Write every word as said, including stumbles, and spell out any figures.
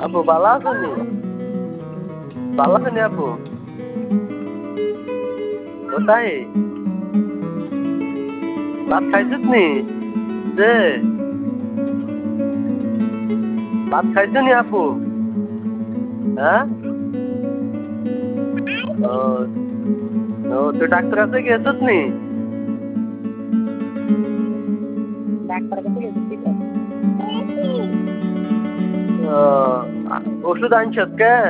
আপু ভালো আছো নি? ভালো আছো নি আপু? কোথায়? ভাত খাইছিস নি? যে ভাত খাইছো নি আপু? হ্যাঁ? ও ও তুই ডাক্তার কাছে গেছিস নি? ডাক্তার কাছে গেছিস? ও ওষুধ আনছিস কে?